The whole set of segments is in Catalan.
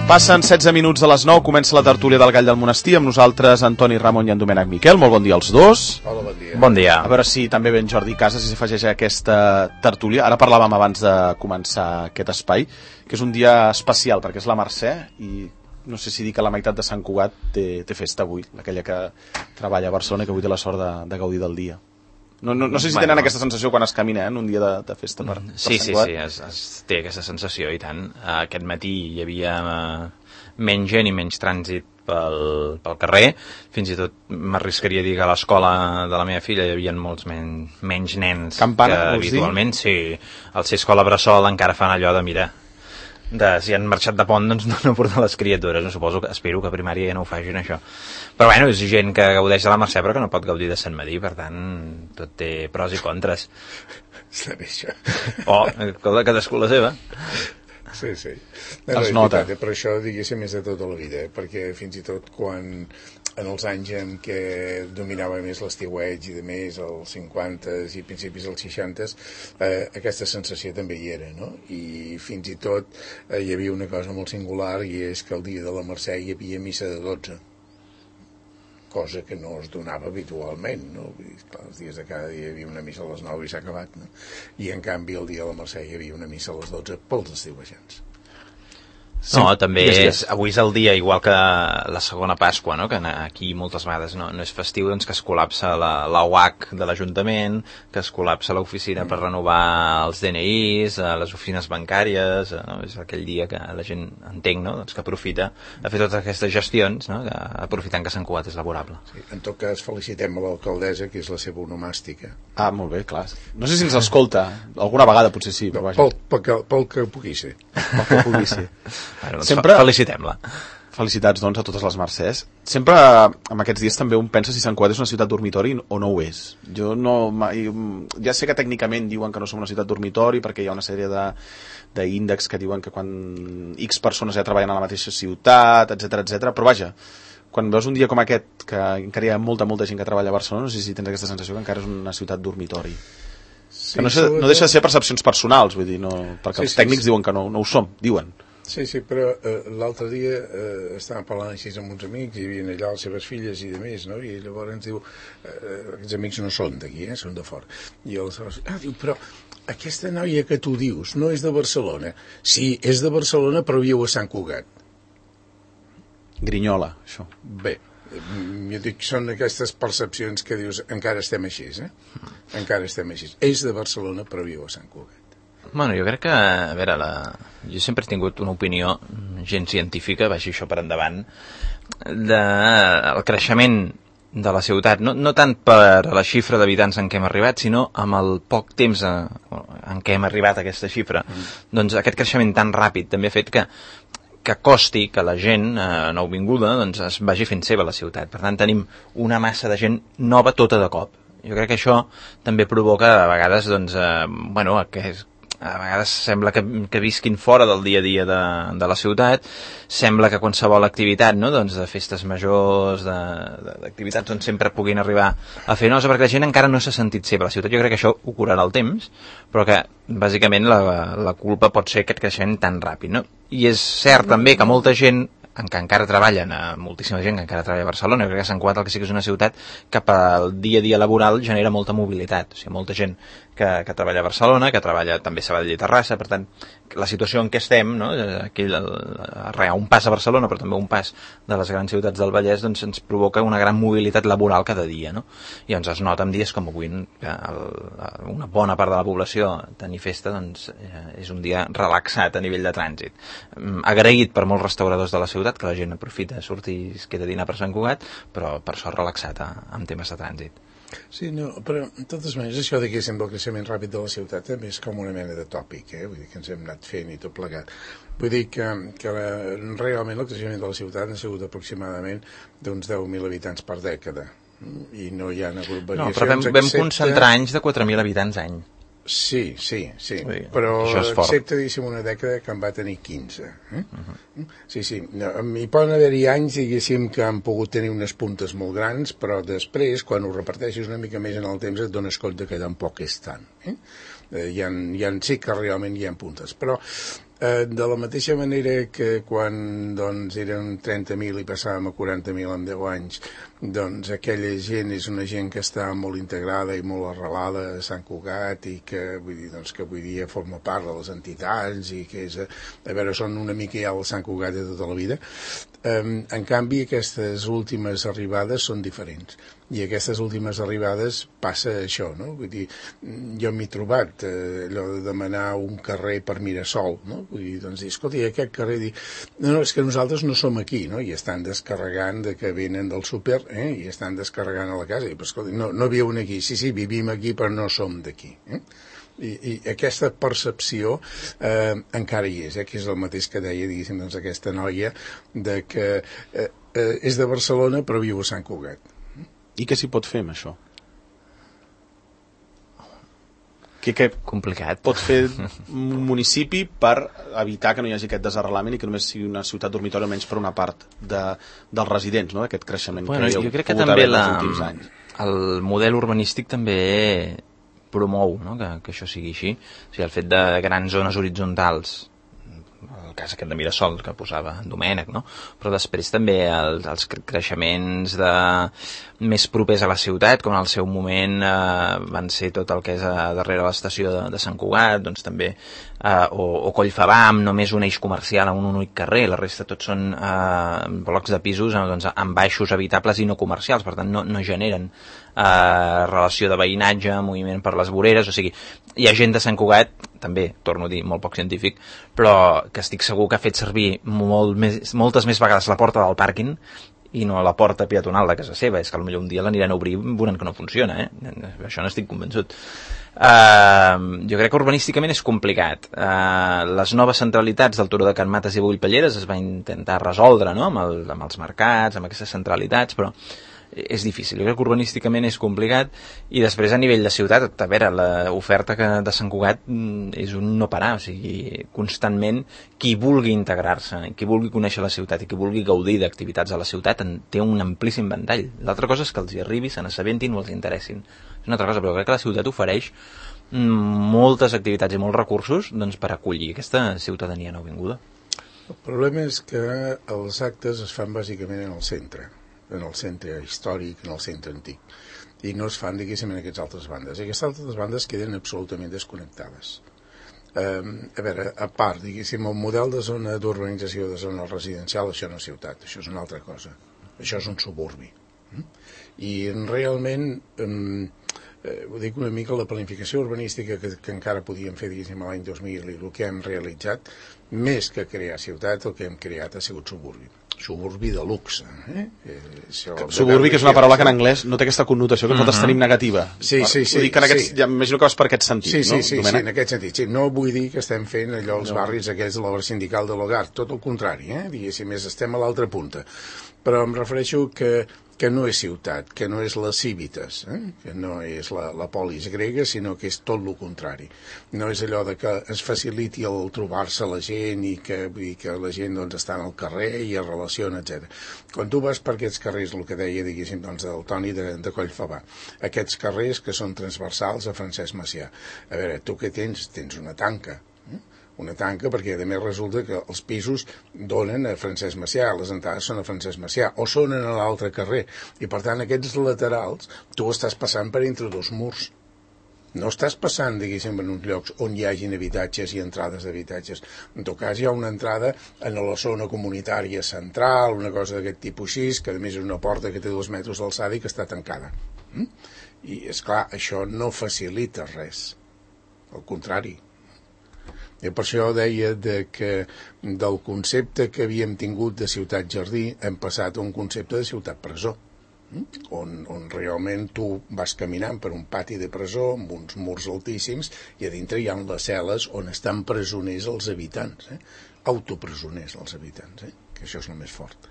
Passen 16 minuts de les 9, comença la tertúlia del Gall del Monestir, amb nosaltres Antoni Ramon i en Domènec Miquel. Molt bon dia als dos. Hola, bon dia. Bon dia. A veure si també ben Jordi Casas i s'afegeix a aquesta tertúlia. Ara parlàvem abans de començar aquest espai, que és un dia especial perquè és la Mercè i no sé si dir que la meitat de Sant Cugat té festa avui, aquella que treballa a Barcelona i que avui té la sort de gaudir del dia. No sé si tenen aquesta sensació quan es camina en un dia de festa per sí, Sant Cugat. Sí, es té aquesta sensació i tant. Aquest matí hi havia menys gent i menys trànsit pel carrer. Fins i tot m'arriscaria a dir que a l'escola de la meva filla hi havia molts menys nens Campana, que habitualment. Sí, al ser escola bressol encara fan allò de mirar. Si han marxat de pont, doncs no porten les criatures. Espero que a primària ja no ho facin, això. Però bueno, és gent que gaudeix de la Mercè però que no pot gaudir de Sant Madí, per tant, tot té pros i contres. Està bé, això. Cadascú la seva. Sí. Es nota. Però això, diguéssim, és de tota la vida, perquè fins i tot quan en els anys en què dominava més l'estiueig i de més, als 50s i principis dels 60s, aquesta sensació també hi era, no? I fins i tot hi havia una cosa molt singular, i és que el dia de la Mercè hi havia missa de 12, cosa que no es donava habitualment, no? Clar, els dies de cada dia hi havia una missa a les 9 i s'ha acabat, no? I en canvi el dia de la Mercè hi havia una missa a les 12 pels estiuejants. Sí, no, també avui és el dia, igual que la segona Pasqua, no? Que aquí moltes vegades no és festiu, doncs que es col·lapsa la UAC de l'Ajuntament, que es col·lapsa l'oficina per renovar els DNIs, les oficines bancàries, no? És aquell dia que la gent entenc, no? Doncs que aprofita a fer totes aquestes gestions, no? Aprofitant que Sant Cugat és laborable. Sí, en tot cas, felicitem a l'alcaldessa, que és la seva onomàstica. Ah, molt bé, clar. No sé si ens escolta, alguna vegada potser sí, però vaja. Pel que pugui ser. Pel que pugui ser. Bueno, doncs sempre felicitem-la. Felicitats, doncs, a totes les Mercès. Sempre, en aquests dies, també un pensa si Sant Cugat és una ciutat dormitori o no ho és. Jo no... Ja sé que tècnicament diuen que no som una ciutat dormitori perquè hi ha una sèrie d'índexs que diuen que quan X persones ja treballen a la mateixa ciutat, etc, però vaja, quan veus un dia com aquest, que encara hi ha molta gent que treballa a Barcelona, no sé si tens aquesta sensació que encara és una ciutat dormitori. Sí, que no deixa de ser percepcions personals, vull dir, no, perquè els tècnics diuen que no ho som, diuen. Sí, però l'altre dia estàvem parlant així amb uns amics, hi havia allà les seves filles i de més, no? I llavors ens diu, aquests amics no són d'aquí, són de fora. I aleshores, diu, però aquesta noia que tu dius no és de Barcelona. Sí, és de Barcelona, però viu a Sant Cugat. Grinyola, això. Bé, jo dic, són aquestes percepcions que dius, encara estem així, Encara estem així. És de Barcelona, però viu a Sant Cugat. Bueno, jo crec que, a veure, jo sempre he tingut una opinió gens científica, vagi això per endavant, del creixement de la ciutat, no tant per la xifra d'habitants en què hem arribat, sinó amb el poc temps en què hem arribat a aquesta xifra. Doncs aquest creixement tan ràpid també ha fet que costi que la gent nouvinguda doncs, es vagi fent seva la ciutat. Per tant, tenim una massa de gent nova tota de cop. Jo crec que això també provoca a vegades, doncs, a vegades sembla que visquin fora del dia a dia de la ciutat, sembla que qualsevol activitat, no? Doncs de festes majors, d'activitats on sempre puguin arribar a fer nosa, perquè la gent encara no s'ha sentit seva a la ciutat. Jo crec que això ho curarà el temps, però que bàsicament la culpa pot ser aquest creixement tan ràpid, no? I és cert també que molta gent que encara treballen, moltíssima gent que encara treballa a Barcelona, crec que Sant Cugat el que sí que és una ciutat que pel dia a dia laboral genera molta mobilitat, o sigui, molta gent que treballa a Barcelona, que treballa també a Sabadell i Terrassa, per tant, la situació en què estem, no? Aquí un pas a Barcelona, però també un pas de les grans ciutats del Vallès, doncs ens provoca una gran mobilitat laboral cada dia, no? I doncs es nota en dies com avui que una bona part de la població tenir festa, doncs és un dia relaxat a nivell de trànsit. Agraït per molts restauradors de la ciutat, que la gent aprofita, sortir i es queda a dinar per Sant Cugat, però per sort relaxat amb temes de trànsit. Sí, no, però de totes maneres això que sembla el creixement ràpid de la ciutat també és com una mena de tòpic, vull dir que ens hem anat fent i tot plegat. Vull dir que realment el creixement de la ciutat ha sigut aproximadament d'uns 10.000 habitants per dècada i no hi ha hagut variacions. No, però vam concentrar anys de 4.000 habitants any. Sí, però excepte, diguéssim, una dècada que en va tenir 15. Sí, hi poden haver-hi anys, diguéssim, que han pogut tenir unes puntes molt grans, però després, quan ho reparteixes una mica més en el temps, et dones compte que tampoc és tant. Sí que realment hi ha puntes, però De la mateixa manera que quan doncs, érem 30.000 i passàvem a 40.000 en 10 anys, doncs aquella gent és una gent que està molt integrada i molt arrelada a Sant Cugat i que, vull dir, doncs, que avui dia forma part de les entitats i que és, a veure, són una mica ja el Sant Cugat de tota la vida. En canvi, aquestes últimes arribades són diferents. I aquestes últimes arribades passa això, no? Vull dir, jo m'he trobat allò de demanar un carrer per Mirasol, no? Vull dir, doncs dir, escolta, i aquest carrer, dir, no, és que nosaltres no som aquí, no? I estan descarregant de que venen del súper, i estan descarregant a la casa. I, però, escolta, no viuen aquí. Sí, vivim aquí, però no som d'aquí, I aquesta percepció encara hi és, que és el mateix que deia, diguéssim, doncs, aquesta noia de que és de Barcelona però viu a Sant Cugat. I què s'hi pot fer amb això? Què complicat pot fer un municipi per evitar que no hi hagi aquest desarrelament i que només sigui una ciutat dormitori almenys per una part dels residents, no? D'aquest creixement que hi ha jo crec que pogut també haver els últims anys. El model urbanístic també promou, no? que això sigui així. O sigui, el fet de grans zones horitzontals, el cas aquest de Mirasol que posava en Domènec, no? Però després també els creixements més propers a la ciutat, com en el seu moment van ser tot el que és darrere l'estació de Sant Cugat, doncs també o Collfabà, només un eix comercial a un únic carrer, la resta tots són blocs de pisos doncs, amb baixos habitables i no comercials, per tant no generen relació de veïnatge, moviment per les voreres, o sigui, hi ha gent de Sant Cugat, també, torno a dir, molt poc científic, però que estic segur que ha fet servir moltes més vegades la porta del pàrquing i no la porta peatonal de casa seva. És que potser un dia l'aniran a obrir i veuran que no funciona, això n'estic convençut. Jo crec que urbanísticament és complicat. Les noves centralitats del Turó de Can Mates i Bullpelleres es va intentar resoldre, no? amb els mercats, amb aquestes centralitats, però és difícil. Jo crec que urbanísticament és complicat i després a nivell de ciutat, a veure, l'oferta de Sant Cugat és un no parar, o sigui, constantment qui vulgui integrar-se, qui vulgui conèixer la ciutat i qui vulgui gaudir d'activitats a la ciutat té un amplíssim ventall. L'altra cosa és que els hi arribi, se n'assabentin o els interessin. És una altra cosa, però crec que la ciutat ofereix moltes activitats i molts recursos doncs, per acollir aquesta ciutadania nouvinguda. El problema és que els actes es fan bàsicament en el centre històric, en el centre antic, i no es fan, diguéssim, en aquestes altres bandes. I aquestes altres bandes queden absolutament desconnectades. A veure, a part, diguéssim, el model de zona d'urbanització de zona residencial, això no és ciutat, això és una altra cosa. Això és un suburbi. I realment, ho dic una mica, la planificació urbanística que encara podíem fer, diguéssim, l'any 2000 i el que hem realitzat, més que crear ciutat, el que hem creat ha sigut suburbi de luxe. Suburbi, que és una paraula que en anglès no té aquesta connotació que nosaltres tenim negativa. Sí. Ho dic ja m'imagino que vas per aquest sentit, no? Sí, en aquest sentit. Sí. No vull dir que estem fent allò als barris aquests de l'obra sindical de l'Hogar, tot el contrari, diguéssim, estem a l'altra punta. Però em refereixo que no és ciutat, que no és la Civitas, que no és la polis grega, sinó que és tot el contrari. No és allò de que es faciliti el trobar-se la gent i que la gent doncs, està al carrer i es relaciona, etc. Quan tu vas per aquests carrers, el que deia, diguéssim, doncs, del Toni de Collfabà, aquests carrers que són transversals a Francesc Macià, a veure, tu què tens? Tens una tanca. Una tanca, perquè a més resulta que els pisos donen a Francesc Macià, les entrades són a Francesc Macià, o són en l'altre carrer, i per tant aquests laterals tu estàs passant per entre dos murs. No estàs passant, diguéssim, en uns llocs on hi hagin habitatges i entrades d'habitatges. En tot cas hi ha una entrada en la zona comunitària central, una cosa d'aquest tipus així, que a més és una porta que té 2 metres d'alçada i que està tancada. I, és clar, això no facilita res. Al contrari. I per això deia que del concepte que havíem tingut de ciutat-jardí hem passat a un concepte de ciutat-presó, on realment tu vas caminant per un pati de presó amb uns murs altíssims i a dintre hi ha les cel·les on estan presoners els habitants, autopresoners els habitants, que això és el més fort.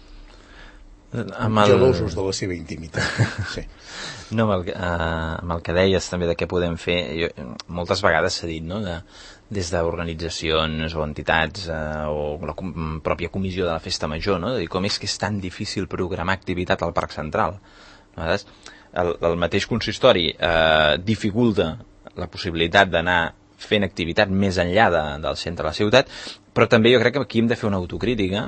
Gelosos de la seva intimitat. Sí. No, amb el que deies també de què podem fer, moltes vegades s'ha dit, no?, des d'organitzacions o entitats o la pròpia comissió de la Festa Major, no?, de dir com és que és tan difícil programar activitat al Parc Central. A vegades, el mateix consistori dificulta la possibilitat d'anar fent activitat més enllà del centre de la ciutat, però també jo crec que aquí hem de fer una autocrítica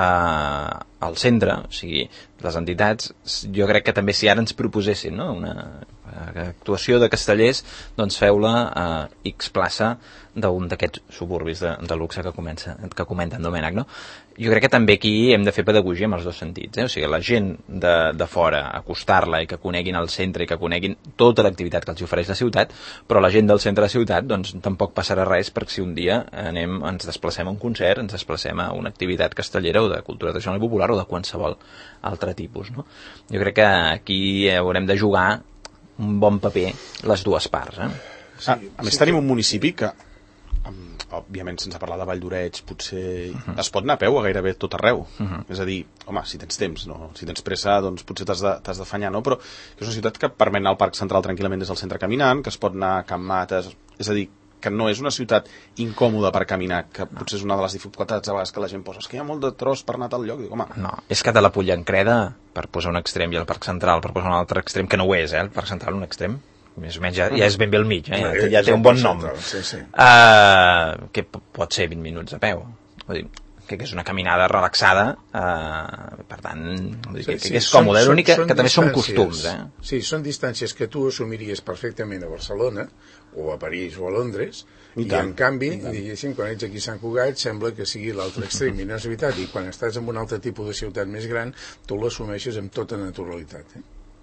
al centre, o sigui, les entitats, jo crec que també si ara ens proposessin, no?, una actuació de Castellers, doncs feu-la X plaça d'un d'aquests suburbis de luxe que comenta en Domènec, no? Jo crec que també aquí hem de fer pedagogia en els dos sentits, o sigui, la gent de fora, acostar-la i que coneguin el centre i que coneguin tota l'activitat que els ofereix la ciutat, però la gent del centre de la ciutat, doncs tampoc passarà res perquè si un dia ens desplacem a un concert, ens desplacem a una activitat castellera o de cultura tradicional i popular o de qualsevol altre tipus, no? Jo crec que aquí haurem de jugar un bon paper les dues parts, Sí, a més tenim un municipi que òbviament sense parlar de Valldoreix potser es pot anar a peu a gairebé tot arreu, és a dir, home, si tens temps, no? Si tens pressa doncs potser t'has d'afanyar, no? Però que és una ciutat que permet anar al Parc Central tranquil·lament des del centre caminant, que es pot anar a Can Mates, és a dir, que no és una ciutat incòmoda per caminar, que potser és una de les dificultats a vegades que la gent posa, és que hi ha molt de tros per anar a tal lloc, dic, home... No, és que de la Pollancreda, per posar un extrem, i el Parc Central per posar un altre extrem, que no ho és, el Parc Central un extrem, més o menys ja és ben bé al mig, ja té un bon nom, que pot ser 20 minuts a peu, vull dir, que és una caminada relaxada, per tant, que és còmode, l'únic que també són costums. Sí, són distàncies que tu assumiries perfectament a Barcelona, o a París o a Londres, i en canvi, diguéssim, quan ets aquí a Sant Cugat sembla que sigui l'altre extrem, i no és veritat, i quan estàs en un altre tipus de ciutat més gran, tu l'assumeixes amb tota naturalitat,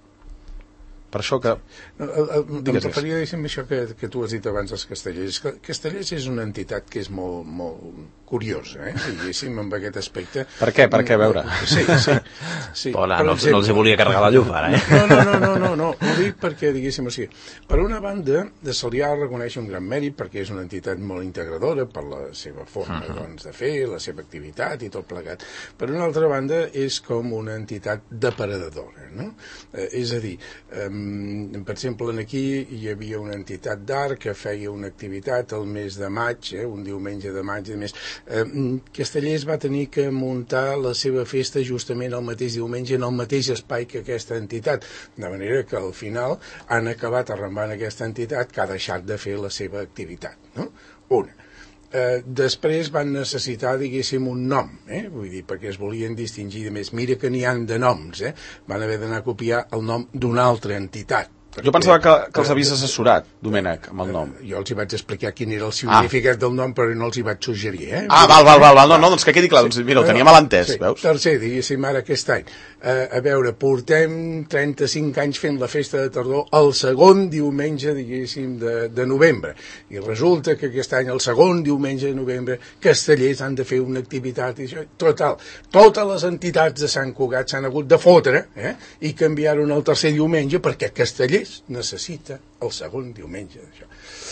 Per això que... Em referia, diguéssim, això que tu has dit abans dels Castellers. Castellers és una entitat que és molt, molt curiosa, diguéssim, amb aquest aspecte. Per què? Per què, a veure? Sí. Però no els volia carregar la llum, ara, No, ho dic perquè, diguéssim, o sigui, per una banda, de Sarrià reconeix un gran mèrit perquè és una entitat molt integradora per la seva forma doncs, de fer, la seva activitat i tot plegat. Per una altra banda, és com una entitat depredadora, no? És a dir, per exemple, aquí hi havia una entitat d'art que feia una activitat el mes de maig, un diumenge de maig, a més, Castellers va tenir que muntar la seva festa justament el mateix diumenge en el mateix espai que aquesta entitat, de manera que al final han acabat arrambant aquesta entitat que ha deixat de fer la seva activitat, no? Una. Després van necessitar, diguéssim, un nom, vull dir, perquè es volien distingir de més. Mira que n'hi han de noms, van haver d'anar a copiar el nom d'una altra entitat. Jo pensava que els havies assessorat, Domènec, amb el nom. Jo els hi vaig explicar quin era el significat del nom, però no els hi vaig suggerir, Val, no, doncs que quedi clar, doncs mira, ho tenia mal entès, veus? Tercer, diguéssim, ara aquest any. A veure, portem 35 anys fent la festa de tardor el segon diumenge, diguéssim, de novembre. I resulta que aquest any, el segon diumenge de novembre, Castellers han de fer una activitat, i això, total. Totes les entitats de Sant Cugat s'han hagut de fotre, i canviaron el tercer diumenge perquè Castellers necessita el segon diumenge d'això.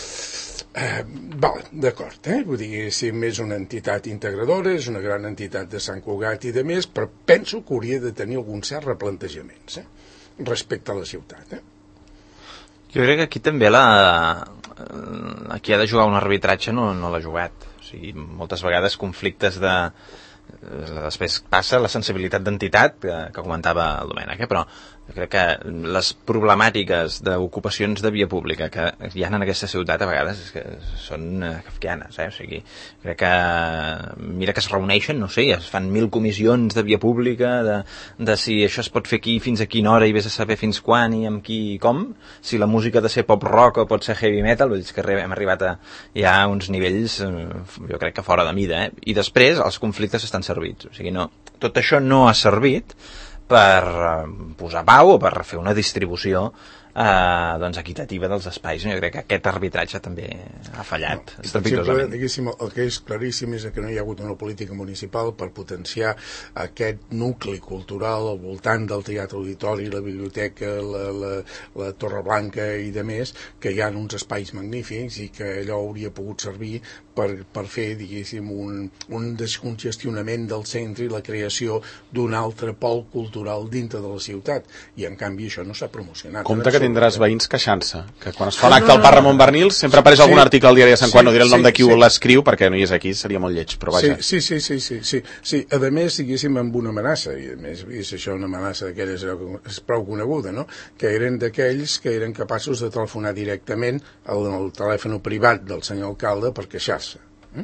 D'acord, vull dir, si és una entitat integradora, és una gran entitat de Sant Cugat i de més, però penso que hauria de tenir algun cert replantejaments respecte a la ciutat. Jo crec que aquí també aquí ha de jugar un arbitratge no l'ha jugat, o sigui, moltes vegades conflictes després passa la sensibilitat d'entitat que comentava el Domènec, però jo crec que les problemàtiques d'ocupacions de via pública que hi ha en aquesta ciutat a vegades és que són kafkianes, o sigui, crec que mira que es reuneixen, no sé, es fan 1000 comissions de via pública de si això es pot fer aquí fins a quina hora i vés a saber fins quan i amb qui i com, si la música ha de ser pop rock o pot ser heavy metal, vull dir que hem arribat a ja uns nivells jo crec que fora de mida, i després els conflictes estan servits, o sigui, no, tot això no ha servit per posar pau o per fer una distribució doncs equitativa dels espais. Jo crec que aquest arbitratge també ha fallat estrepitosament. Diguéssim, el que és claríssim és que no hi ha hagut una política municipal per potenciar aquest nucli cultural al voltant del teatre auditori, la biblioteca, la Torre Blanca i de més, que hi ha uns espais magnífics i que allò hauria pogut servir per fer, diguéssim, un descongestionament del centre i la creació d'un altre pol cultural dintre de la ciutat, i en canvi això no s'ha promocionat. Compte que tindràs veïns queixant-se, que quan es fa l'acte al Parc Ramon Bernils sempre apareix algun article al diari de Sant Quan, no diré el nom de qui l'escriu perquè no hi és aquí, seria molt lleig, però vaja. Sí. A més, diguéssim, amb una amenaça, i a més, és això una amenaça d'aquelles és prou coneguda, no? Que eren d'aquells que eren capaços de telefonar directament al telèfon privat del senyor alcalde per queixar-se.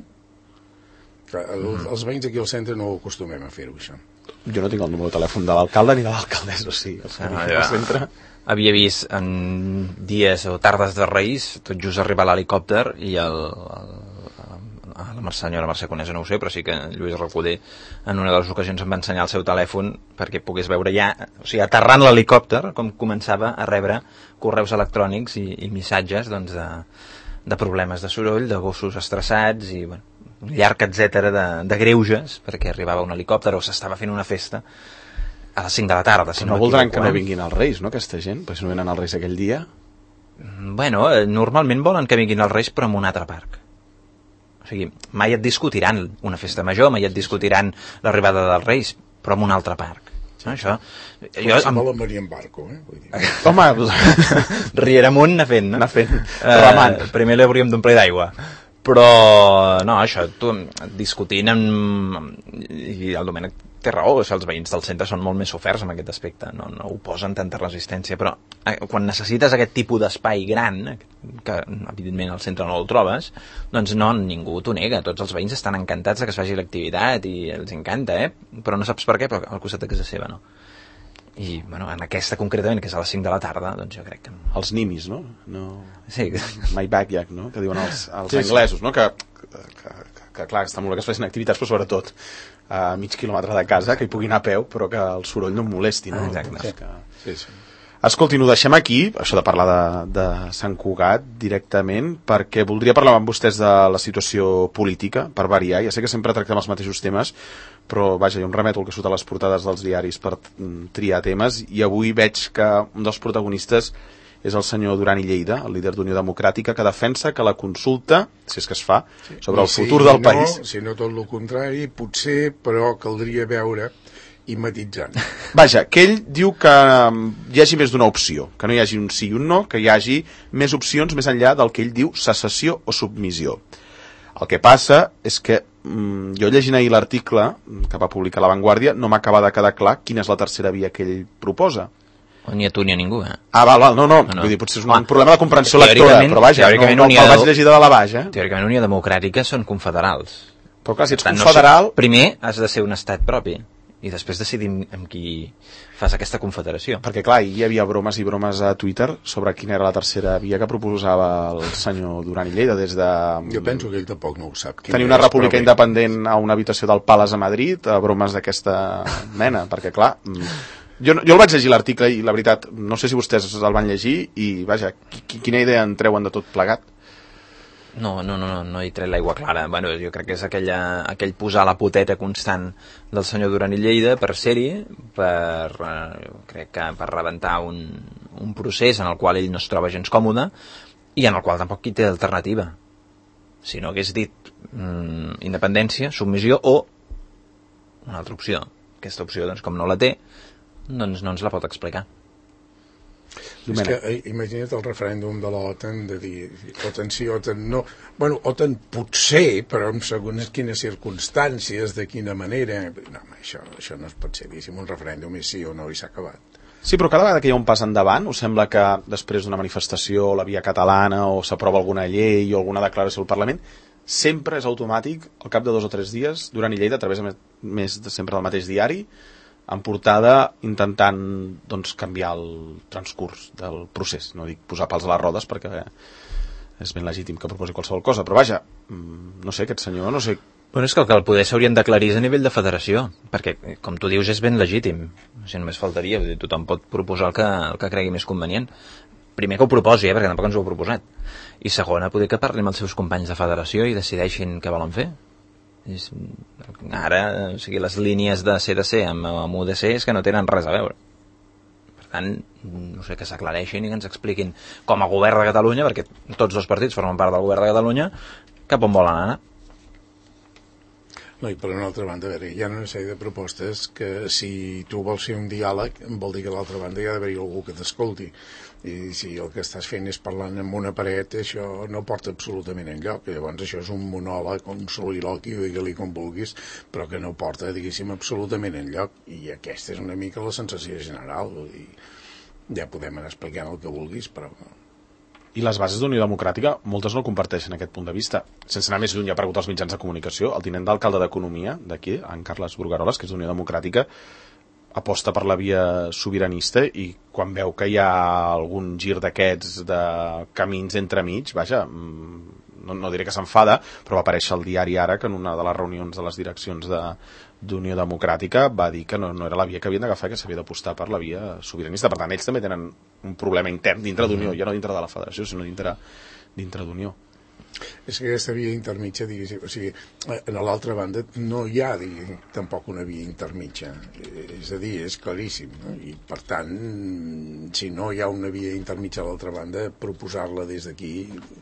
Els veïns aquí al centre no ho acostumem a fer-ho, això. Jo no tinc el número de telèfon de l'alcalde ni de l'alcaldessa, o sigui, al centre... Havia vist en dies o tardes de Reis, tot just arribar l'helicòpter i la senyora Mercè Conesa no ho sé, però sí que Lluís Recoder en una de les ocasions em va ensenyar el seu telèfon perquè pogués veure ja, o sigui, aterrant l'helicòpter, com començava a rebre correus electrònics i missatges doncs, de problemes de soroll, de gossos estressats i bueno, un llarg etcètera de greuges perquè arribava un helicòpter o s'estava fent una festa a les 5 de la tarda. Si no voldran que no vinguin els Reis, no, aquesta gent? Perquè si no venen els Reis aquell dia... Bueno, normalment volen que vinguin els Reis però en un altre parc. O sigui, mai et discutiran una festa major, mai et discutiran l'arribada dels Reis, però en un altre parc. No, això... Jo volen venir en barco, vull dir. Home, Riera amunt anar fent, no? Anar fent, remant. Primer l'hauríem d'omplir d'aigua. Però, no, això, tu discutint i el Domènec té raó, o sigui, els veïns del centre són molt més soferts en aquest aspecte, no oposen tanta resistència, però quan necessites aquest tipus d'espai gran, que evidentment al centre no el trobes, doncs no, ningú t'ho nega, tots els veïns estan encantats que es faci l'activitat i els encanta, però no saps per què, però al costat de casa seva no. I, bueno, en aquesta concretament, que és a les 5 de la tarda, doncs jo crec que... Els nimis, no? Sí. My backyard, no? Que diuen els anglesos, no? Que clar, està molt bé que es facin activitats, però sobretot a mig quilòmetre de casa, que hi pugui anar a peu, però que el soroll no em molesti, no? Exacte. Sí. Escoltin, ho deixem aquí, això de parlar de Sant Cugat directament, perquè voldria parlar amb vostès de la situació política, per variar. Ja sé que sempre tractem els mateixos temes, però vaja, jo em remeto al que surt a les portades dels diaris per triar temes, i avui veig que un dels protagonistes és el senyor Duran i Lleida, el líder d'Unió Democràtica, que defensa que la consulta, si és que es fa, sobre el futur del país... Si no tot el contrari, potser, però caldria veure i matitzant. Vaja, que ell diu que hi hagi més d'una opció, que no hi hagi un sí i un no, que hi hagi més opcions més enllà del que ell diu secessió o submissió. El que passa és que jo llegint ahir l'article que va publicar La Vanguardia no m'acaba de quedar clar quina és la tercera via que ell proposa. O ni a tu ni a ningú, val, no. Vull dir, potser és un problema de comprensió lectora, però vaja, no el vaig llegir de la baix, Teòricament, Unió Democràtica són confederals. Però clar, si ets confederal... Primer has de ser un estat propi, i després decidim amb qui fas aquesta confederació. Perquè clar, hi havia bromes i bromes a Twitter sobre quina era la tercera via que proposava el senyor Duran i Lleida des de... Jo penso que ell tampoc no ho sap. Tenir una república independent a una habitació del Palace a Madrid, a bromes d'aquesta mena, perquè clar... Jo el vaig llegir l'article i la veritat, no sé si vostès el van llegir i vaja, quina idea en treuen de tot plegat? No hi tret l'aigua clara. Bueno, jo crec que és aquell posar la poteta constant del senyor Duran i Lleida per ser-hi, crec que per rebentar un procés en el qual ell no es troba gens còmode i en el qual tampoc hi té alternativa. Si no hagués dit independència, submissió o una altra opció. Aquesta opció, doncs, com no la té, doncs no ens la pot explicar. És que imagina't el referèndum de l'OTAN de dir OTAN sí, OTAN no. Bueno, OTAN potser, però en segons quines circumstàncies, de quina manera... No, això no es pot ser, diguéssim, un referèndum és sí o no i s'ha acabat. Sí, però cada vegada que hi ha un pas endavant, us sembla que després d'una manifestació, la via catalana, o s'aprova alguna llei o alguna declaració al Parlament, sempre és automàtic, al cap de 2 o 3 dies, Duran i Lleida, a través més sempre del mateix diari, en portada intentant doncs, canviar el transcurs del procés. No dic posar pals a les rodes perquè és ben legítim que proposi qualsevol cosa, però vaja, no sé, aquest senyor, no sé... Bueno, és que el que el poder s'haurien d'aclarir és a nivell de federació, perquè, com tu dius, és ben legítim. O sigui, només faltaria, tothom pot proposar el que cregui més convenient. Primer que ho proposi, perquè tampoc ens ho ha proposat. I segona, poder que parli amb els seus companys de federació i decideixin què volen fer. Ara, o sigui, les línies de CDC amb UDC és que no tenen res a veure. Per tant, no sé, que s'aclareixin i que ens expliquin com a govern de Catalunya, perquè tots dos partits formen part del govern de Catalunya, cap on volen anar. No, i per una altra banda, a veure, hi ha una sèrie de propostes que si tu vols fer un diàleg vol dir que a l'altra banda hi ha d'haver algú que t'escolti, i si el que estàs fent és parlant amb una paret, això no porta absolutament enlloc. Llavors això és un monòleg, un soliloqui, digue-li com vulguis, però que no porta, diguéssim, absolutament enlloc, i aquesta és una mica la sensació general. Vull dir, ja podem anar explicant el que vulguis, però... I les bases d'Unió Democràtica, moltes no comparteixen aquest punt de vista. Sense anar més lluny, ha aparegut als mitjans de comunicació, el tinent d'alcalde d'Economia d'aquí, en Carles Brugueroles, que és d'Unió Democràtica, aposta per la via sobiranista, i quan veu que hi ha algun gir d'aquests de camins entremig, vaja, no diré que s'enfada, però va aparèixer al diari Ara que en una de les reunions de les direccions d'Unió Democràtica va dir que no era la via que havien d'agafar, que s'havia d'apostar per la via sobiranista. Per tant, ells també tenen un problema intern dintre d'Unió, ja no dintre de la federació, sinó dintre d'Unió. És que aquesta via intermitja, diguéssim, o sigui, a l'altra banda no hi ha, tampoc una via intermitja, és a dir, és claríssim, no? I per tant, si no hi ha una via intermitja a l'altra banda, proposar-la des d'aquí...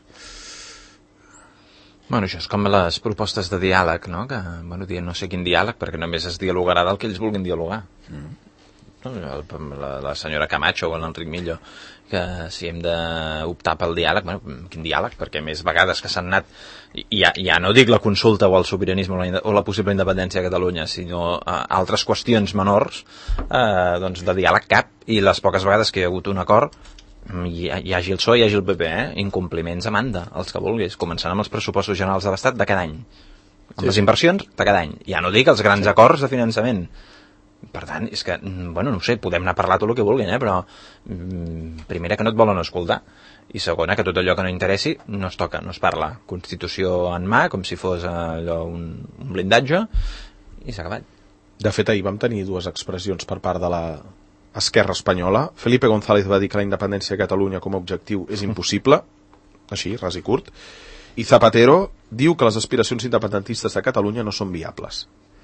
Bueno, això és com les propostes de diàleg, no? Que, bueno, dient no sé quin diàleg, perquè només es dialogarà del que ells vulguin dialogar. No? La senyora Camacho o l'Enric Millo, que si hem d'optar pel diàleg, bueno, quin diàleg? Perquè més vegades que s'han anat, ja no dic la consulta o el sobiranisme o la possible independència de Catalunya, sinó altres qüestions menors, doncs de diàleg cap, i les poques vegades que hi ha hagut un acord, hi hagi el PSOE, hi hagi el PP, incompliments a manda, els que vulguis, començant amb els pressupostos generals de l'Estat de cada any, amb les inversions de cada any, ja no dic els grans acords de finançament. Per tant, és que, bueno, no ho sé, podem anar a parlar tot el que vulguin, però primera, que no et volen escoltar, i segona, que tot allò que no interessi no es toca, no es parla. Constitució en mà, com si fos allò un blindatge, i s'ha acabat. De fet, ahir vam tenir dues expressions per part de la Esquerra espanyola. Felipe González va dir que la independència de Catalunya com a objectiu és impossible, així, ras i curt, i Zapatero diu que les aspiracions independentistes de Catalunya no són viables.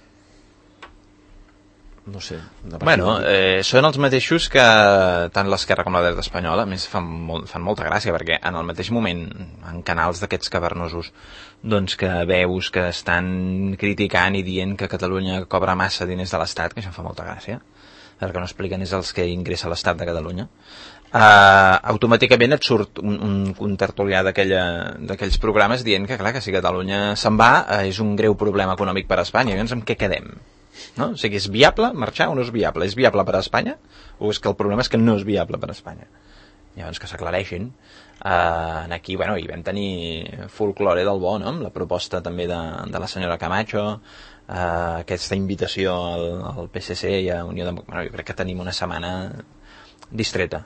No sé. Bueno, són els mateixos que tant l'esquerra com la dreta espanyola, a més fan molta gràcia, perquè en el mateix moment, en canals d'aquests cavernosos, doncs que veus que estan criticant i dient que Catalunya cobra massa diners de l'Estat, que això fa molta gràcia. El que no expliquen és els que ingressa l'Estat de Catalunya. Automàticament et surt un tertulià d'aquells programes dient que, clar, que si Catalunya se'n va és un greu problema econòmic per a Espanya. Llavors, amb què quedem? No? O sigui, és viable marxar o no és viable? És viable per a Espanya? O és que el problema és que no és viable per a Espanya? Llavors, que s'aclareixin. Aquí, bueno, hi vam tenir folklore del bo, no? Amb la proposta també de la senyora Camacho, aquesta invitació al PSC i a Unió Democràtica. Bueno, jo crec que tenim una setmana distreta.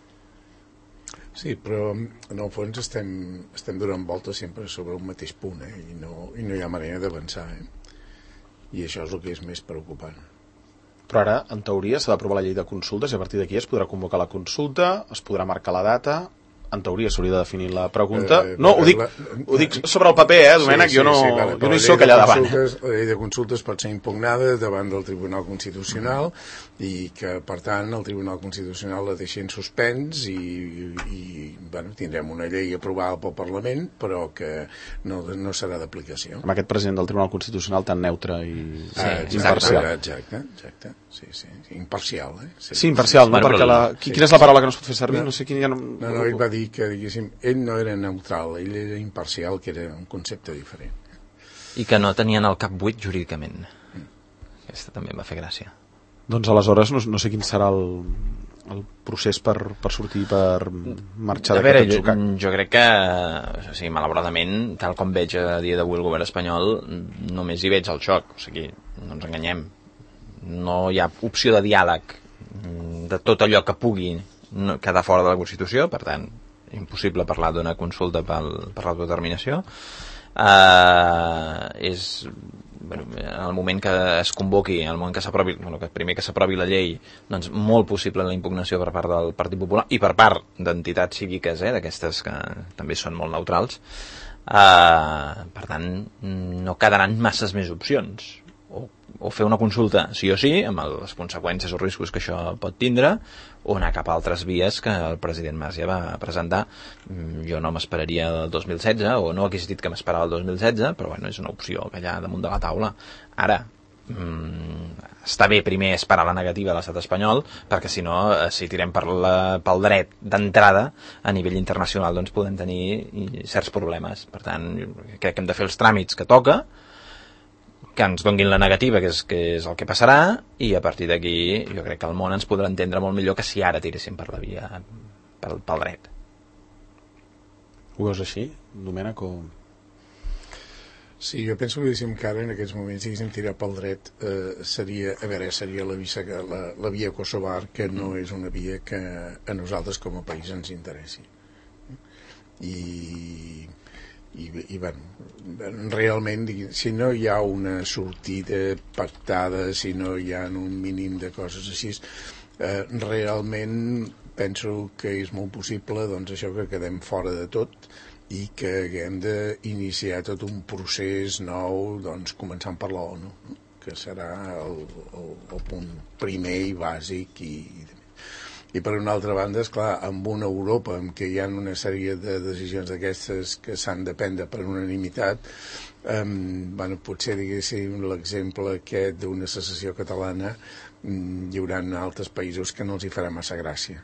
Sí, però en el fons estem donant voltes sempre sobre un mateix punt, i no hi ha manera d'avançar, i això és el que és més preocupant. Però ara, en teoria, s'ha d'aprovar la llei de consultes i a partir d'aquí es podrà convocar la consulta, es podrà marcar la data. En teoria s'hauria de definir la pregunta. No, ho dic sobre el paper, Domènec, jo no hi soc allà davant. La llei de consultes pot ser impugnada davant del Tribunal Constitucional i que, per tant, el Tribunal Constitucional la deixi en suspens i bueno, tindrem una llei aprovada pel Parlament, però que no serà d'aplicació. Amb aquest president del Tribunal Constitucional tan neutre i imparcial. Exacte. Sí. Imparcial, Sí, imparcial, no? Perquè quina és la paraula que no es pot fer servir? No sé quina... No, ell va dir que, diguéssim, ell no era neutral, ell era imparcial, que era un concepte diferent. I que no tenien el cap buit jurídicament. Aquesta també em va fer gràcia. Doncs aleshores no sé quin serà el procés per sortir, per marxar d'aquest atzucac. Jo crec que, o sigui, malauradament, tal com veig a dia d'avui el govern espanyol, només hi veig el xoc. O sigui, no ens enganyem. No hi ha opció de diàleg de tot allò que pugui quedar fora de la Constitució, per tant, impossible parlar d'una consulta per l'autodeterminació. És, bueno, en el moment que es convoqui, en el moment que s'aprovi, primer que s'aprovi la llei, doncs molt possible la impugnació per part del Partit Popular i per part d'entitats cíviques, d'aquestes que també són molt neutrals. Per tant, no quedaran masses més opcions. o fer una consulta sí o sí, amb les conseqüències o riscos que això pot tindre, o anar cap a altres vies que el president Mas ja va presentar. Jo no m'esperaria el 2016, o no hagués dit que m'esperava el 2016, però bueno, és una opció que hi ha damunt de la taula. Ara, està bé primer esperar la negativa de l'estat espanyol, perquè si no, si tirem pel dret d'entrada a nivell internacional, doncs podem tenir certs problemes. Per tant, crec que hem de fer els tràmits que toca, que ens donguin la negativa, que és el que passarà, i a partir d'aquí jo crec que el món ens podrà entendre molt millor que si ara tiréssim per la via pel dret. Ho veus així, Domènec, o...? Sí, jo penso que ara en aquests moments tirar pel dret seria la via kosovar, que no és una via que a nosaltres com a país ens interessi. I bueno, realment, si no hi ha una sortida pactada, si no hi ha un mínim de coses així, realment penso que és molt possible, doncs, això, que quedem fora de tot i que haguem d'iniciar tot un procés nou, doncs, començant per la ONU, que serà el punt primer i bàsic. I per una altra banda, esclar, amb una Europa en què hi ha una sèrie de decisions d'aquestes que s'han de prendre per unanimitat, bueno, potser, diguéssim, l'exemple aquest d'una secessió catalana hi haurà altres països que no els hi farà massa gràcia.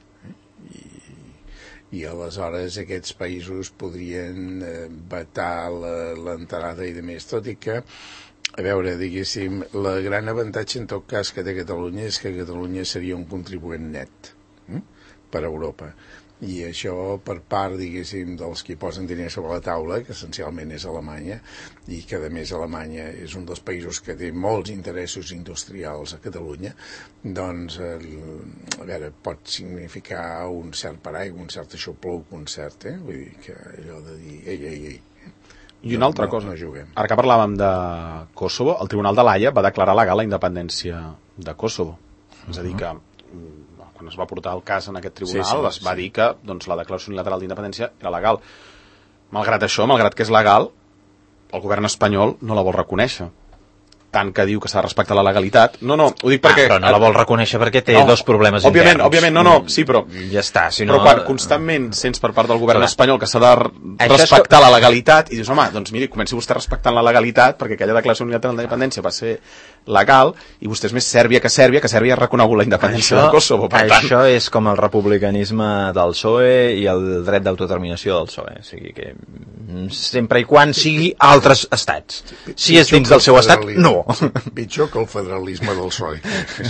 I aleshores aquests països podrien vetar l'entrada i de més, tot i que, a veure, diguéssim, el gran avantatge en tot cas que té Catalunya és que Catalunya seria un contribuent net per a Europa, i això per part, diguéssim, dels que posen diners sobre la taula, que essencialment és Alemanya, i que a més Alemanya és un dels països que té molts interessos industrials a Catalunya, doncs a veure, pot significar un cert paraigua, un cert aixopluc, un cert, vull dir que allò de dir ei. I una altra cosa, no juguem. Ara que parlàvem de Kosovo, el Tribunal de l'Haia va declarar legal la independència de Kosovo. És a dir que quan es va portar el cas en aquest tribunal es va dir que doncs, la declaració unilateral d'independència era legal. Malgrat això, malgrat que és legal, el govern espanyol no la vol reconèixer. Tant que diu que s'ha de respectar la legalitat. No, ho dic perquè... Però no la vol reconèixer perquè té dos problemes interns. Òbviament, sí, però... Ja està, si no... Però quan constantment sents per part del govern espanyol que s'ha de respectar la legalitat, i dius, home, doncs miri, comenci vostè respectant la legalitat, perquè aquella declaració unilateral d'independència va ser legal, i vostè és més Sèrbia, que Sèrbia ha reconegut la independència de Kosovo, per tant... Això és com el republicanisme del PSOE i el dret d'autodeterminació del PSOE. O sigui que sempre i quan sigui altres estats. Si és dins del seu estat, no. Pitjor que el federalisme del PSOE.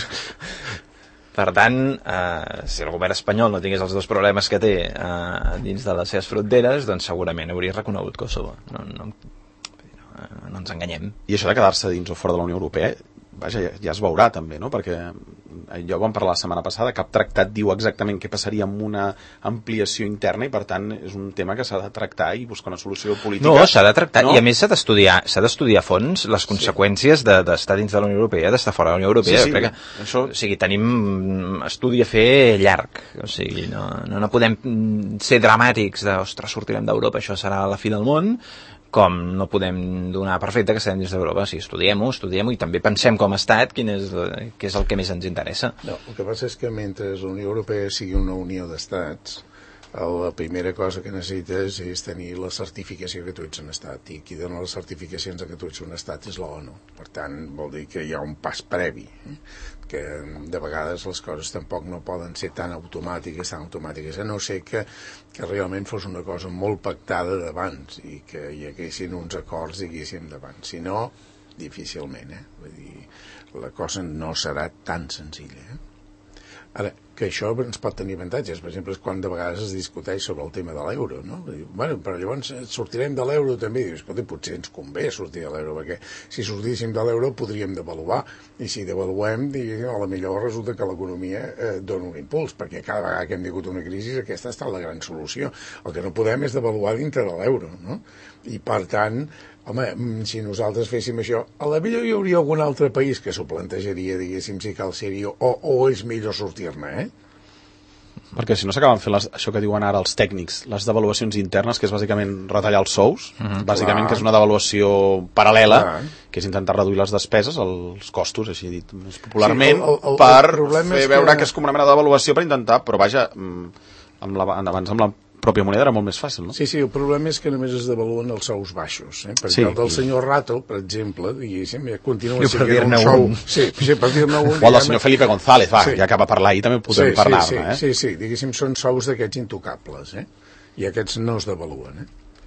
Per tant, si el govern espanyol no tingués els dos problemes que té dins de les seves fronteres, doncs segurament hauria reconegut Kosovo. No ens enganyem. I això de quedar-se dins o fora de la Unió Europea, vaja, ja es veurà també, no? Perquè allò vam parlar la setmana passada, cap tractat diu exactament què passaria amb una ampliació interna, i per tant és un tema que s'ha de tractar i buscar una solució política. No, s'ha de tractar, no? I a més s'ha d'estudiar a fons les conseqüències d'estar dins de la Unió Europea, d'estar fora de la Unió Europea. Sí, perquè, això... O sigui, tenim estudi a fer llarg, o sigui, no podem ser dramàtics de, ostres, sortirem d'Europa, això serà la fi del món, com no podem donar per fet que estem dins d'Europa. Sí, estudiem-ho i també pensem com a estat què és el que més ens interessa. No, el que passa és que mentre la Unió Europea sigui una unió d'estats, la primera cosa que necessites és tenir la certificació que tu ets un estat, i qui dona les certificacions que tu ets un estat és l'ONU. Per tant, vol dir que hi ha un pas previ, que de vegades les coses tampoc no poden ser tan automàtiques, a no ser que realment fos una cosa molt pactada d'abans i que hi haguessin uns acords, diguéssim, d'abans. Si no, difícilment, vull dir, la cosa no serà tan senzilla, Ara, que això ens pot tenir avantatges. Per exemple, és quan de vegades es discuteix sobre el tema de l'euro, no? Bueno, però llavors sortirem de l'euro també. I dius, escolta, potser ens convé sortir de l'euro, perquè si sortíssim de l'euro podríem devaluar, i si devaluem, diguéssim, a la millor resulta que l'economia dona un impuls, perquè cada vegada que hem tingut una crisi aquesta ha estat la gran solució. El que no podem és devaluar dintre de l'euro, no? I per tant, home, si nosaltres féssim això, a la millor hi hauria algun altre país que s'ho plantejaria, diguéssim, si cal ser-hi, o és millor sortir-ne, Perquè si no s'acaben fent això que diuen ara els tècnics, les devaluacions internes, que és bàsicament retallar els sous, bàsicament, que és una devaluació paral·lela, que que és intentar reduir les despeses, els costos, així dit més popularment, per fer veure que és com una mena d'avaluació per intentar, però vaja, abans amb la pròpia moneda era molt més fàcil, no? Sí, el problema és que només es devaluen els sous baixos, perquè el del senyor Rato, per exemple, diguéssim, continua sent un sou... Sí, per dir-ne un... O el del senyor Felipe González, ja que va parlar ahir també podem parlar-ne, Sí, diguéssim, són sous d'aquests intocables, i aquests no es devaluen,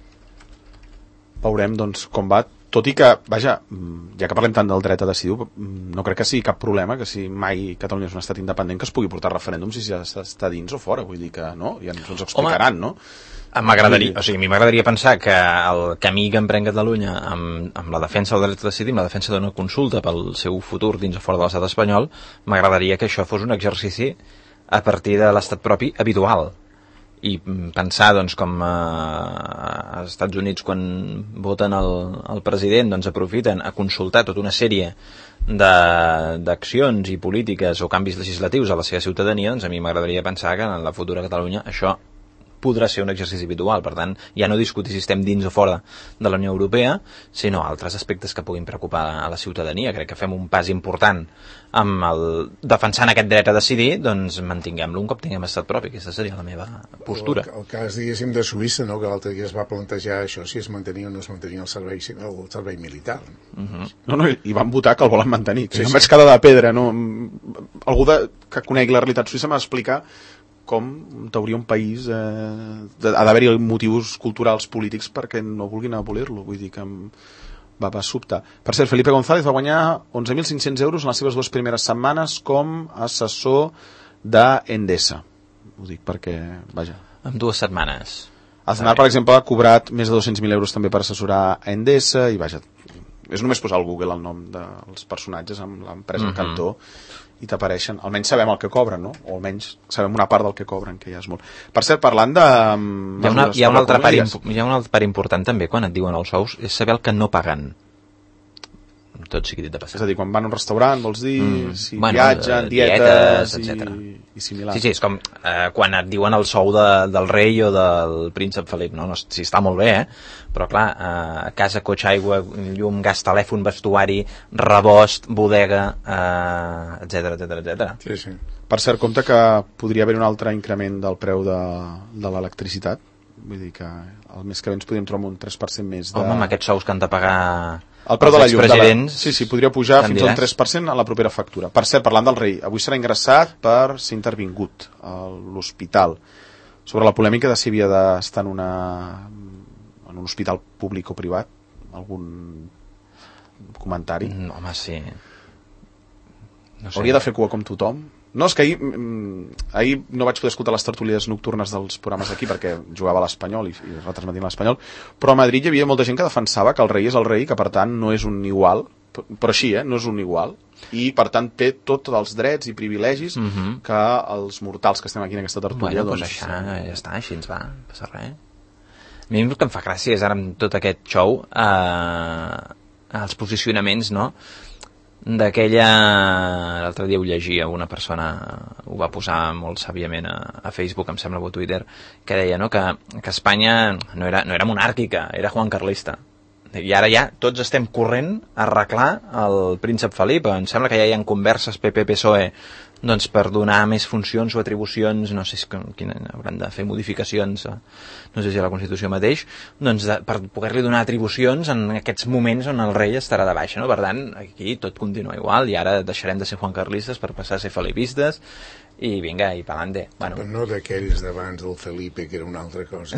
Veurem, doncs, com va, tot i que, vaja, ja que parlem tant del dret a decidir, no crec que sigui cap problema que si mai Catalunya és un estat independent que es pugui portar referèndum si ja està dins o fora, vull dir que no, ja ens ho explicaran, no? M'agradaria, o sigui, a mi m'agradaria pensar que el camí que emprèn Catalunya amb la defensa del dret a decidir, amb la defensa d'una consulta pel seu futur dins o fora de l'estat espanyol, m'agradaria que això fos un exercici a partir de l'estat propi habitual. I pensar, doncs, com als Estats Units quan voten el president, doncs aprofiten a consultar tota una sèrie d'accions i polítiques o canvis legislatius a la seva ciutadania, doncs a mi m'agradaria pensar que en la futura Catalunya això podrà ser un exercici habitual. Per tant, ja no discutir si estem dins o fora de la Unió Europea, sinó altres aspectes que puguin preocupar a la ciutadania. Crec que fem un pas important amb defensant aquest dret a decidir, doncs mantinguem-lo un cop tinguem estat propi. Aquesta seria la meva postura. El cas, diguéssim, de Suïssa, no? Que l'altre dia es va plantejar això, si es mantenia o no es mantenia el servei militar. No, i van votar que el volen mantenir. Sí, em vaig quedar de pedra. No? Algú que conegui la realitat suïssa m'ha d'explicar com en teoria un país ha d'haver-hi motius culturals polítics perquè no vulguin abolir-lo. Vull dir que va sobtar. Per cert, Felipe González va guanyar 11.500 euros en les seves 2 primeres setmanes com a assessor d'Endesa. Ho dic perquè, vaja... En 2 setmanes. Aznar, per exemple, ha cobrat més de 200.000 euros també per assessorar a Endesa i, vaja, és només posar al Google el nom dels personatges amb l'empresa Cantó i t'apareixen, almenys sabem el que cobren, no? O almenys sabem una part del que cobren, que ja és molt. Per cert, parlant de... Hi ha una altra part important també, quan et diuen els sous, és saber el que no paguen. Tot sigui dit de passar. És a dir, quan van a un restaurant, vols dir, si viatgen, dietes i similars. Sí, és com quan et diuen el sou del rei o del príncep Felip, no? Sí, està molt bé, però clar, casa, cotxe, aigua, llum, gas, telèfon, vestuari, rebost, bodega, etc. Sí. Per cert, compte que podria haver un altre increment del preu de l'electricitat. Vull dir que el mes que ve ens podríem trobar un 3% més de... Home, amb aquests sous que han de pagar... El preu de la llum. Sí, podria pujar fins al 3% a la propera factura. Per cert, parlant del rei, avui serà ingressat per ser intervingut a l'hospital. Sobre la polèmica de si havia d'estar en un hospital públic o privat, algun comentari? Home, sí. No sé. Hauria de fer cua com tothom? No, és que ahir no vaig poder escoltar les tertúlies nocturnes dels programes d'aquí perquè jugava a l'Espanyol i retransmetint l'Espanyol, però a Madrid hi havia molta gent que defensava que el rei és el rei, que per tant no és un igual, però així, no és un igual, i per tant té tots els drets i privilegis que els mortals que estem aquí en aquesta tertúlia... Bueno, doncs això, ja està, així ens va, no passa res. A mi el que em fa gràcia és ara amb tot aquest show els posicionaments, no?, l'altre dia ho llegia, una persona ho va posar molt sàviament a Facebook, em sembla, o a Twitter, que deia, no?, que Espanya no era monàrquica, era juancarlista, i ara ja tots estem corrent a arreglar el príncep Felip. Em sembla que ja hi ha converses PP-PSOE doncs per donar més funcions o atribucions, no sé si hauran de fer modificacions, no sé si a la Constitució mateix, doncs per poder-li donar atribucions en aquests moments on el rei estarà de baixa, no? Per tant, aquí tot continua igual i ara deixarem de ser juancarlistes per passar a ser felipistes i vinga, i pa'lante. Bueno. Però no d'aquells d'abans del Felipe, que era una altra cosa.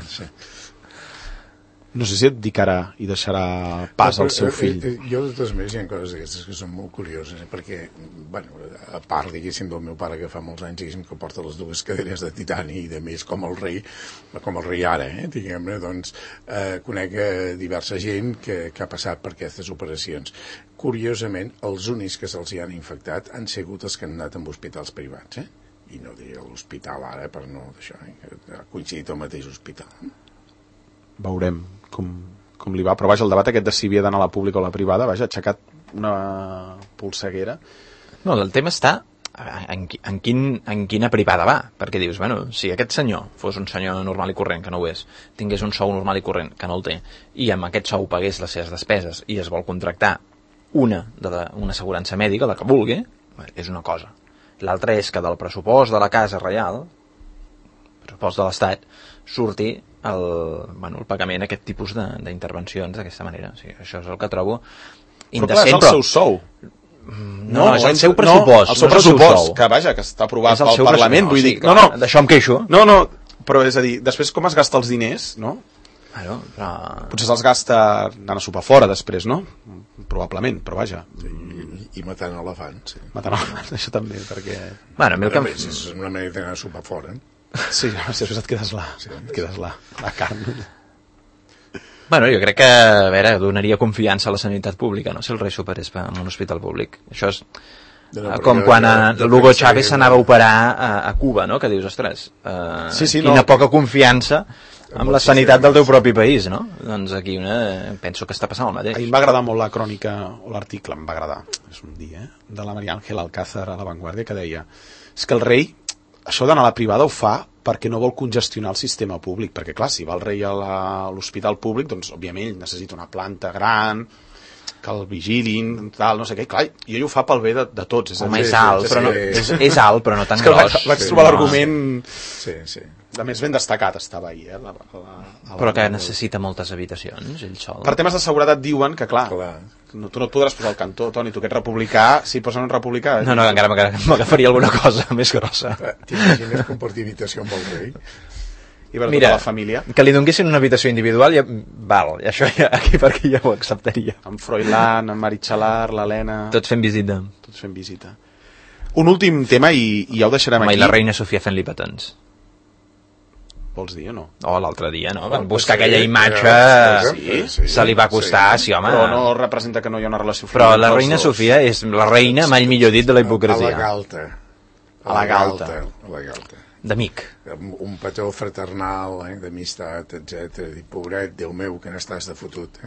No sé si et dedicarà i deixarà pas al seu fill. Jo, de totes maneres, hi ha coses d'aquestes que són molt curioses, perquè, bueno, a part, diguéssim, del meu pare, que fa molts anys, diguéssim, que porta les 2 cadenes de titani i de més, com el rei ara, diguem-ne, doncs, conec diversa gent que ha passat per aquestes operacions. Curiosament, els únics que se'ls hi han infectat han sigut els que han anat amb hospitals privats, i no diré l'hospital ara, per no d'això, ha coincidit el mateix hospital. Veurem com li va, però vaja, el debat aquest de si havia d'anar a la pública o a la privada, vaja, ha aixecat una polseguera. No, el tema està en quina privada va? Perquè dius, bueno, si aquest senyor fos un senyor normal i corrent, que no ho és, tingués un sou normal i corrent, que no el té, i amb aquest sou pagués les seves despeses i es vol contractar una assegurança mèdica, la que vulgui, és una cosa. L'altra és que del pressupost de la Casa Reial, pressupost de l'Estat, surti el pagament a aquest tipus d'intervencions d'aquesta manera. O sigui, això és el que trobo indecent. Però clar, és el seu sou. No, és el seu pressupost. El seu pressupost, que vaja, que està aprovat pel Parlament, vull dir... No, d'això em queixo. No, però és a dir, després com es gasta els diners, no? Bueno, però... Potser se'ls gasta anant a sopar fora després, no? Probablement, però vaja. I matant elefants, sí. Matant elefants, això també, perquè... Bueno, a mi el que... És una manera d'anar a sopar fora, Sí, després et quedes la carn. Bueno, jo crec que, a veure, donaria confiança a la sanitat pública, no? Si el rei superés en un hospital públic. Això és com quan l'Hugo Chávez s'anava a operar a Cuba, no? Que dius, ostres, quina poca confiança amb la sanitat del teu propi país, no? Doncs aquí penso que està passant el mateix. A mi em va agradar molt la crònica, o l'article, em va agradar, és un dia, de la María Ángel Alcázar a La Vanguardia, que deia, és que el rei, això d'anar a la privada ho fa perquè no vol congestionar el sistema públic, perquè clar, si va el rei a l'hospital públic, doncs òbviament necessita una planta gran, que el vigilin, tal, no sé què, clar, i ell ho fa pel bé de tots. Home, és alt, però no, és alt, però no tan gros. Vaig trobar l'argument... Sí. A més, ben destacat estava ahir, però que necessita moltes habitacions, ell sol. Per temes de seguretat diuen que, clar. No, tu no et podràs posar al cantó, Toni, tu que ets republicà, si posen un republicà... No, encara m'agafaria alguna cosa més grossa. T'imagines compartir habitació amb el rei? I per tota la família. Que li donessin una habitació individual, val, això aquí perquè ja ho acceptaria. Amb Froilán, amb Marichalar, l'Helena... Tots fent visita. Un últim tema i ja ho deixarem aquí. I la reina Sofia fent-li petons. Vols dir o no? L'altre dia, no? Van buscar aquella imatge... Se li va costar, sí, home. Però no representa que no hi ha una relació... Però la reina Sofia és la reina, mai millor dit, de la hipocresia. A la galta. D'amic. Un petó fraternal, d'amistat, etc. I pobret, Déu meu, que n'estàs de fotut,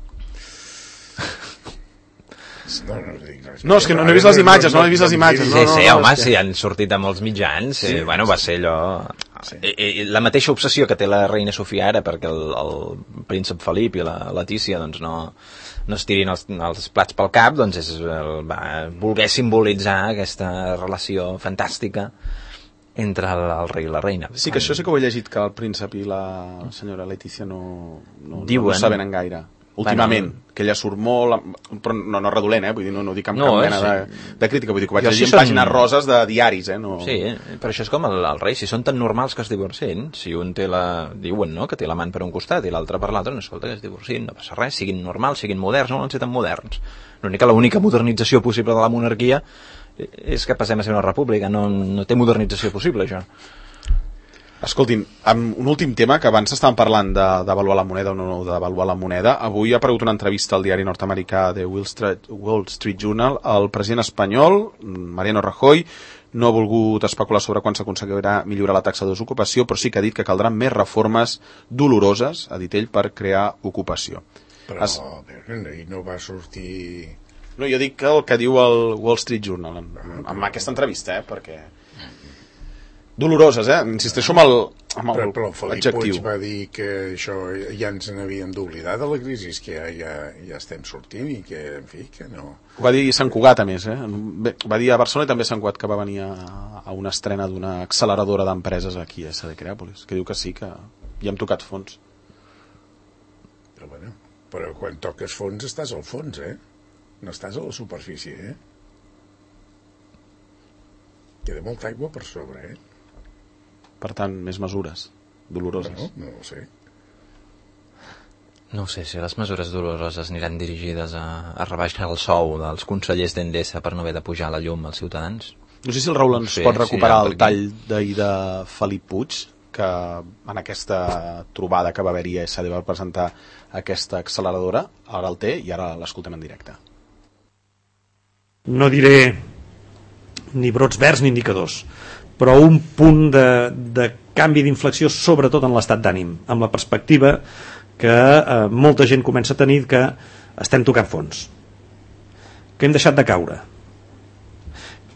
No, és que no he vist les imatges, no he vist les imatges. Sí, home, sí, han sortit a molts mitjans. Bueno, va ser allò... La mateixa obsessió que té la reina Sofia ara perquè el príncep Felip i la Letícia doncs no es tirin els plats pel cap, doncs va voler simbolitzar aquesta relació fantàstica entre el rei i la reina. Sí, que això sí que ho he llegit, que el príncep i la senyora Letícia no saben en gaire. Últimament, que ella surt molt, però no redolent, vull dir, no dic amb cap mena de crítica, vull dir que ho vaig llegir en pàgines roses de diaris, Sí, però això és com el rei, si són tan normals que es divorcin, si un diuen, no?, que té l'amant per un costat i l'altre per l'altre, no, escolta, que es divorcin, no passa res, siguin normals, siguin moderns, no volen ser tan moderns. L'única modernització possible de la monarquia és que passem a ser una república, no té modernització possible, això. Escoltin, un últim tema, que abans estàvem parlant d'avaluar la moneda o no d'avaluar la moneda. Avui ha aparegut una entrevista al diari nord-americà de Wall Street Journal. El president espanyol, Mariano Rajoy, no ha volgut especular sobre quan s'aconseguirà millorar la taxa de desocupació, però sí que ha dit que caldran més reformes doloroses, ha dit ell, per crear ocupació. Però ell no va sortir... No, jo dic el que diu el Wall Street Journal amb aquesta entrevista, perquè... Doloroses, insisteixo amb l'adjectiu. Puig va dir que això ja ens n'havíem d'oblidar de la crisi, que ja estem sortint i que, en fi, que no... Ho va dir Sant Cugat, a més, Bé, va dir a Barcelona i també a Sant Cugat, que va venir a una estrena d'una acceleradora d'empreses aquí a SD Creàpolis, que diu que sí, que ja hem tocat fons. Però quan toques fons estàs al fons, no estàs a la superfície, Queda molta aigua per sobre, Per tant, més mesures doloroses. No ho sé. No ho sé, si les mesures doloroses aniran dirigides a rebaixar el sou dels consellers d'Endesa per no haver de pujar la llum als ciutadans. No sé si el Raül ens pot recuperar el tall d'ahir de Felip Puig, que en aquesta trobada que va haver-hi a SD va presentar aquesta acceleradora, ara el té i ara l'escoltem en directe. No diré ni brots verds ni indicadors, però un punt de canvi d'inflexió, sobretot en l'estat d'ànim, amb la perspectiva que molta gent comença a tenir que estem tocant fons, que hem deixat de caure,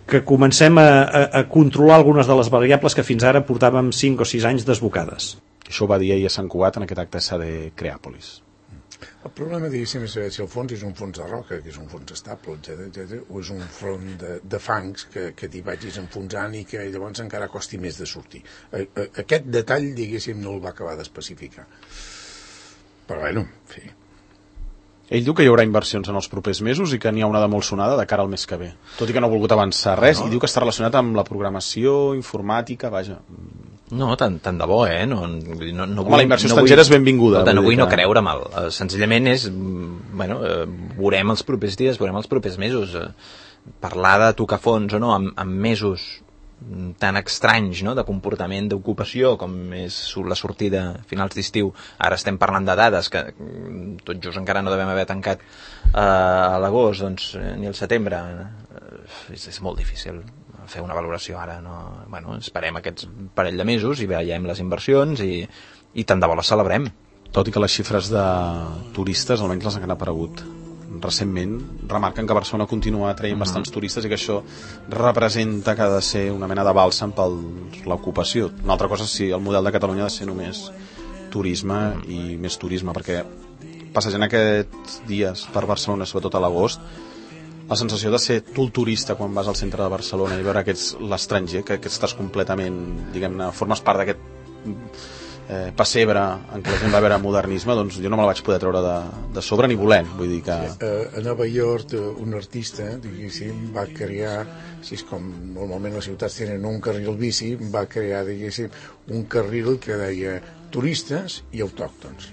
que comencem a controlar algunes de les variables que fins ara portàvem 5 o 6 anys desbocades. Això ho va dir ahir a Sant Cugat en aquest acte de Creàpolis. El problema, diguéssim, és saber si el fons és un fons de roca, que és un fons estable, etc., o és un front de fangs que t'hi vagis enfonsant i que llavors encara costi més de sortir. Aquest detall, diguéssim, no el va acabar d'especificar. Però, bueno, en fi. Ell diu que hi haurà inversions en els propers mesos i que n'hi ha una de molt sonada de cara al mes que ve. Tot i que no ha volgut avançar res, i diu que està relacionat amb la programació, informàtica, vaja. No, tant de bo, no Home, la inversió estrangera és benvinguda. No vull no creure mal. Senzillament és, veurem els propers dies, veurem els propers mesos. Parlar de tocar fons o no amb mesos tan estranys, no?, de comportament d'ocupació com és la sortida a finals d'estiu. Ara estem parlant de dades que tot just encara no devem haver tancat a l'agost, doncs, ni al setembre. És molt difícil fer una valoració ara, no? Esperem aquests parell de mesos i veiem les inversions i tant de bo les celebrem. Tot i que les xifres de turistes, almenys les que han aparegut recentment, remarquen que Barcelona continua traient bastants turistes i que això representa que ha de ser una mena de bàlsam per l'ocupació. Una altra cosa és si el model de Catalunya ha de ser només turisme i més turisme, perquè passejant aquests dies per Barcelona, sobretot a l'agost, la sensació de ser tu el turista quan vas al centre de Barcelona i veure que ets l'estranger, que estàs completament, diguem-ne, formes part d'aquest pessebre en què la gent va veure modernisme, doncs jo no me la vaig poder treure de sobre ni volent, vull dir que... A Nova York un artista, diguéssim, va crear, així és com normalment les ciutats tenen un carril bici, va crear, diguéssim, un carril que deia turistes i autòctons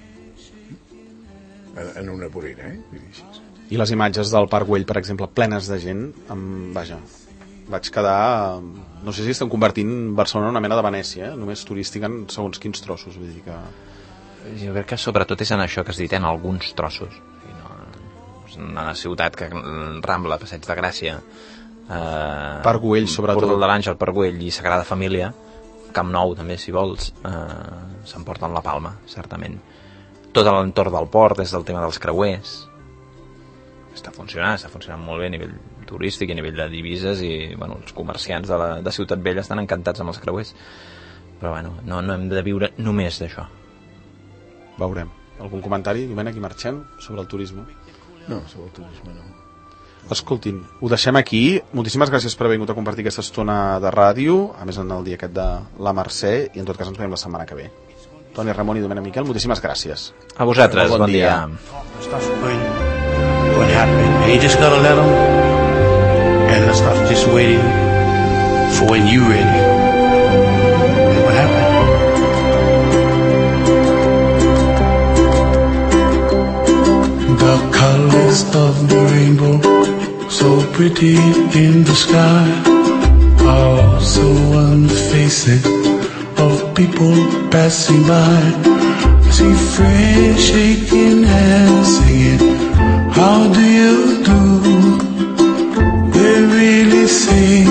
en una vorera, vull dir així. I les imatges del Parc Güell, per exemple, plenes de gent, vaig quedar... No sé si estem convertint Barcelona en una mena de Venècia, només turística en segons quins trossos, vull dir que... Jo crec que sobretot és en això que has dit, en alguns trossos. És una ciutat que Rambla, Passeig de Gràcia, Parc Güell, sobretot. Portal de l'Àngel, Parc Güell i Sagrada Família, Camp Nou també, si vols, s'emporten la palma, certament. Tot l'entorn del port, des del tema dels creuers, està funcionant molt bé a nivell turístic i a nivell de divises i els comerciants de Ciutat Vella estan encantats amb els creuers, però no hem de viure només d'això. Veurem. Algun comentari, Domènec, i marxem sobre el turisme? No, sobre el turisme no. Escoltin, ho deixem aquí. Moltíssimes gràcies per haver vingut a compartir aquesta estona de ràdio, a més en el dia aquest de la Mercè, i en tot cas ens veiem la setmana que ve. Toni Ramon i Domènec Miquel, moltíssimes gràcies. A vosaltres, bon dia. What happened? You just gotta let them, and the stuff just waiting for when you ready. And what happened? The colors of the rainbow, so pretty in the sky, are also on the faces of people passing by. I see friends shaking hands, singing, how do you do? They really say,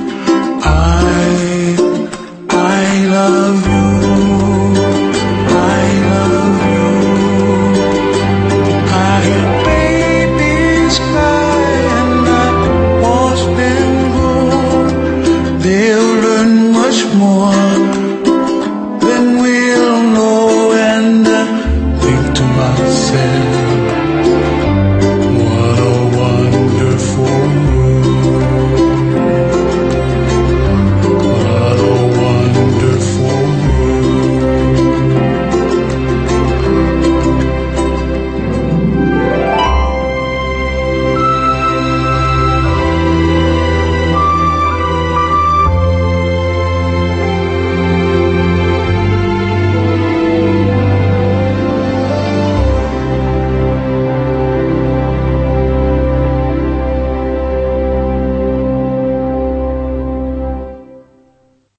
I love you, I love you. I hear babies cry and I watch them grow. They'll learn much more than we'll know, and I think to myself,